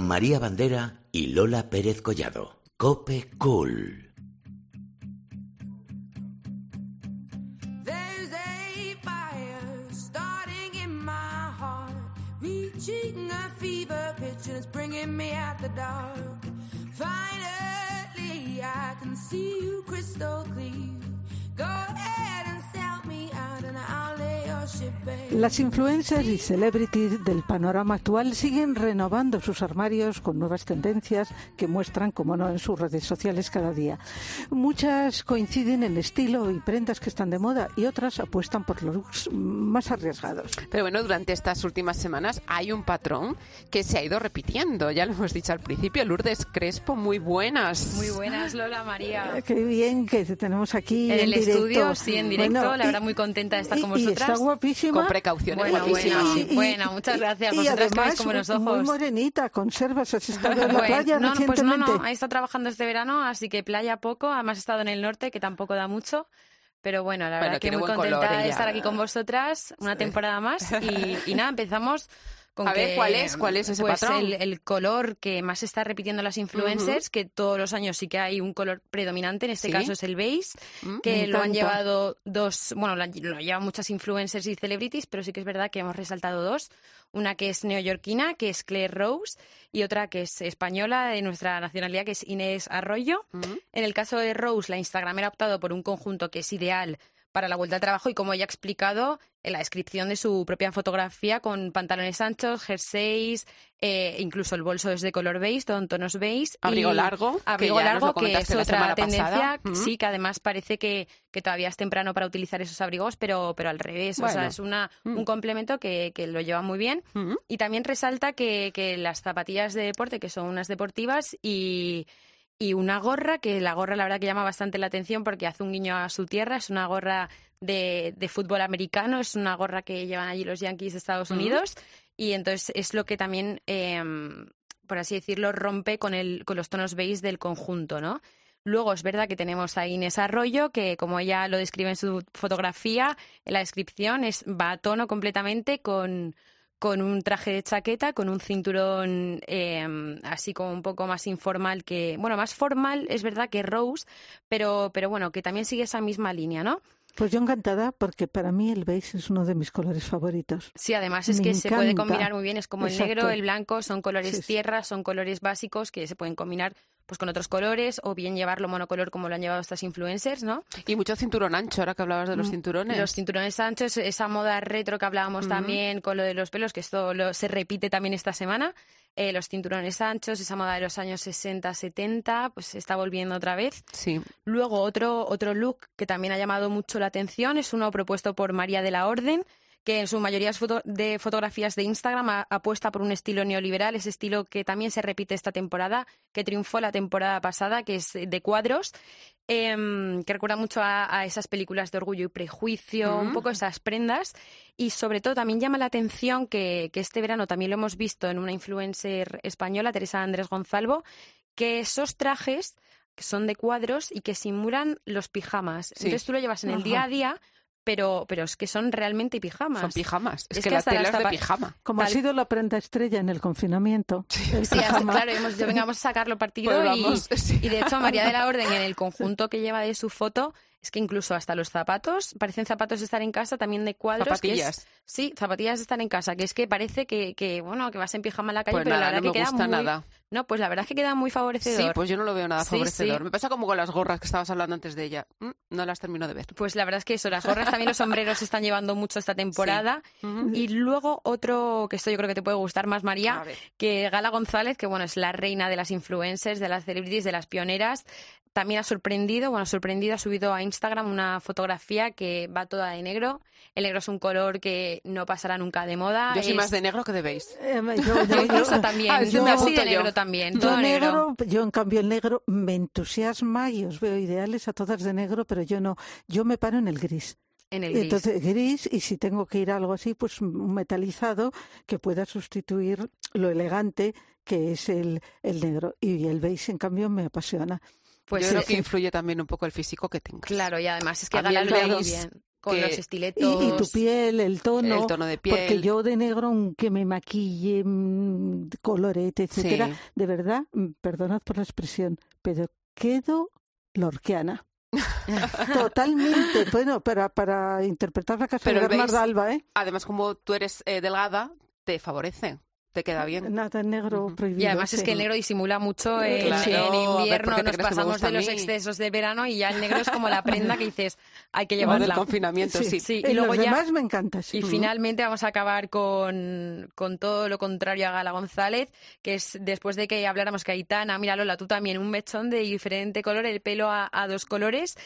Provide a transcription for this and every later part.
con María Bandera y Lola Pérez Collado. COPE Cool. Reaching a fever pitch and it's bringing me out the dark. Finally, I can see you crystal clear. Go ahead and sell me out and I'll lay your ship bare. Las influencers y celebrities del panorama actual siguen renovando sus armarios con nuevas tendencias que muestran, como no, en sus redes sociales cada día. Muchas coinciden en estilo y prendas que están de moda y otras apuestan por los looks más arriesgados. Pero bueno, durante estas últimas semanas hay un patrón que se ha ido repitiendo. Ya lo hemos dicho al principio. Lourdes Crespo, muy buenas. Muy buenas, Lola, María. Qué bien que te tenemos aquí en el directo. Estudio, sí, en directo. Bueno, la verdad, muy contenta de estar con vosotras. Y está guapísima. Con precauciones, guapísima. Bueno, muchas gracias. Vosotras además, que veis como los ojos. Muy morenita, conservas, has estado en la playa recientemente. He estado trabajando este verano, así que playa poco. Además he estado en el norte, que tampoco da mucho. Pero bueno, la verdad que muy contenta de estar aquí con vosotras una temporada más. Y nada, empezamos con ¿cuál es ese patrón? El color que más se está repitiendo las influencers, que todos los años sí que hay un color predominante, en este caso es el beige, que lo han llevado lo llevan muchas influencers y celebrities, pero sí que es verdad que hemos resaltado dos. Una que es neoyorquina, que es Claire Rose, y otra que es española, de nuestra nacionalidad, que es Inés Arroyo. En el caso de Rose, la instagramera ha optado por un conjunto que es ideal para la vuelta al trabajo y, como ella ha explicado en la descripción de su propia fotografía, con pantalones anchos, jerseys, incluso el bolso es de color beige, con tonos beige. Abrigo largo, que es otra tendencia, sí, que además parece que todavía es temprano para utilizar esos abrigos, pero al revés. Bueno. O sea, es un complemento que lo lleva muy bien. Y también resalta que las zapatillas de deporte, que son unas deportivas, y una gorra, que la gorra la verdad que llama bastante la atención porque hace un guiño a su tierra, es una gorra de fútbol americano, es una gorra que llevan allí los Yankees de Estados Unidos, y entonces es lo que también, por así decirlo, rompe con los tonos beige del conjunto, ¿no? Luego es verdad que tenemos a Inés Arroyo, que como ella lo describe en su fotografía, en la descripción, va a tono completamente con un traje de chaqueta, con un cinturón así como un poco más informal más formal, es verdad, que Rose, pero bueno, que también sigue esa misma línea, ¿no? Pues yo encantada, porque para mí el beige es uno de mis colores favoritos. Sí, además es que se puede combinar muy bien, es como el negro, el blanco, son colores tierra, son colores básicos que se pueden combinar pues con otros colores, o bien llevarlo monocolor como lo han llevado estas influencers, ¿no? Y mucho cinturón ancho, ahora que hablabas de los cinturones. Los cinturones anchos, esa moda retro que hablábamos también con lo de los pelos, que esto se repite también esta semana. Los cinturones anchos, esa moda de los años 60, 70, pues se está volviendo otra vez. Sí. Luego otro look que también ha llamado mucho la atención es uno propuesto por María de la Orden, que en su mayoría de fotografías de Instagram apuesta por un estilo neoliberal, ese estilo que también se repite esta temporada, que triunfó la temporada pasada, que es de cuadros, que recuerda mucho a esas películas de Orgullo y Prejuicio, un poco esas prendas. Y sobre todo también llama la atención que este verano también lo hemos visto en una influencer española, Teresa Andrés Gonzalvo, que esos trajes que son de cuadros y que simulan los pijamas. Sí. Entonces tú lo llevas en el día a día, pero es que son realmente pijamas. Son pijamas. Es que la tela es de pijama. Como ha sido la prenda estrella en el confinamiento. Sí, claro, vengamos a sacarlo partido. Y de hecho María de la Orden, en el conjunto que lleva de su foto, es que incluso hasta los zapatos, parecen zapatos de estar en casa, también de cuadros. Zapatillas. Zapatillas de estar en casa, que es que parece que vas en pijama a la calle, pues pero nada, la verdad no que me queda gusta muy... nada. No, pues la verdad es que queda muy favorecedor. Sí, pues yo no lo veo nada favorecedor. Sí. Me pasa como con las gorras que estabas hablando antes de ella. No las termino de ver. Pues la verdad es que eso, las gorras también, los sombreros se están llevando mucho esta temporada. Sí. Y luego otro, que esto yo creo que te puede gustar más, María, que Gala González, que bueno, es la reina de las influencers, de las celebrities, de las pioneras. También ha sorprendido, ha subido a Instagram una fotografía que va toda de negro. El negro es un color que no pasará nunca de moda. Yo soy más de negro que de beige. Yo también. Yo así de negro también. Todo negro. Yo, en cambio, el negro me entusiasma y os veo ideales a todas de negro, pero yo no. Yo me paro en el gris. Entonces, gris, y si tengo que ir a algo así, pues un metalizado que pueda sustituir lo elegante que es el negro. Y el beige, en cambio, me apasiona. Pues yo creo que influye también un poco el físico que tengas. Claro, y además es que Gala lo lleva muy bien. Con los estiletos. Y tu piel, el tono de piel. Porque yo de negro, aunque me maquille, colorete, etcétera, de verdad, perdonad por la expresión, pero quedo lorquiana. Totalmente. Bueno, para interpretar la casa de Bernarda Alba, Además, como tú eres delgada, te favorece. Te queda bien. Nada, el negro prohibido. Y además es que el negro disimula mucho. En invierno nos pasamos de los excesos de verano y ya el negro es como la prenda que dices, hay que llevarla. El confinamiento, sí. Y luego los demás me encanta, sí. Y finalmente vamos a acabar con todo lo contrario a Gala González, que es después de que habláramos que Aitana, mira Lola, tú también, un mechón de diferente color, el pelo a 2 colores.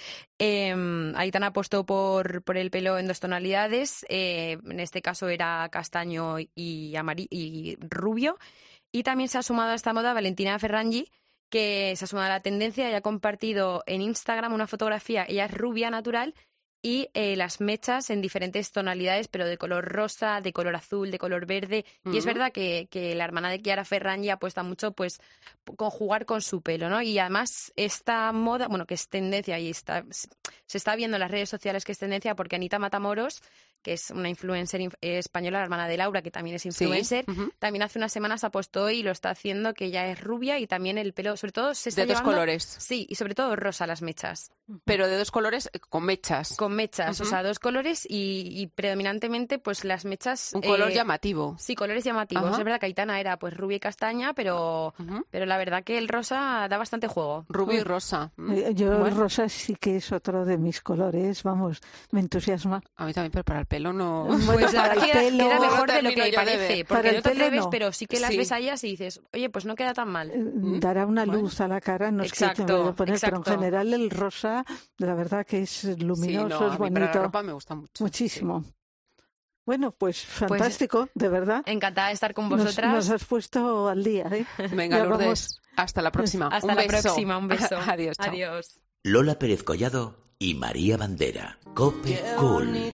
Aitana apostó por el pelo en 2 tonalidades. En este caso era castaño y amarillo y rubio, y también se ha sumado a esta moda Valentina Ferragni, que se ha sumado a la tendencia y ha compartido en Instagram una fotografía. Ella es rubia natural y las mechas en diferentes tonalidades, pero de color rosa, de color azul, de color verde. Y es verdad que la hermana de Chiara Ferragni apuesta mucho pues con jugar con su pelo, ¿no? Y además esta moda, bueno, que es tendencia y se está viendo en las redes sociales que es tendencia, porque Anita Matamoros, que es una influencer española, la hermana de Laura, que también es influencer, también hace unas semanas apostó y lo está haciendo, que ella es rubia y también el pelo, sobre todo se está de 2 colores. Sí, y sobre todo rosa las mechas. Pero de 2 colores con mechas. Con mechas, o sea, 2 colores y predominantemente pues las mechas... Un color llamativo. Sí, colores llamativos. Es verdad que Aitana era pues rubia y castaña, pero la verdad que el rosa da bastante juego. Rubio y rosa. Yo el rosa sí que es otro de mis colores, vamos, me entusiasma. A mí también, pero para el pelo no... Pues la verdad que queda mejor de lo que parece, porque no te atreves, no. pero sí que las ves a ellas y dices, oye, pues no queda tan mal. Dará una luz a la cara, no es que te voy a poner, pero en general el rosa, la verdad que es luminoso, es bonito. Para la ropa me gusta mucho. Muchísimo. Sí. Bueno, pues fantástico, de verdad. Encantada de estar con vosotras. Nos has puesto al día, ¿eh? Venga, Lourdes, hasta la próxima. Hasta la próxima, un beso. Adiós. Adiós. Lola Pérez Collado y María Bandera. COPE Cool.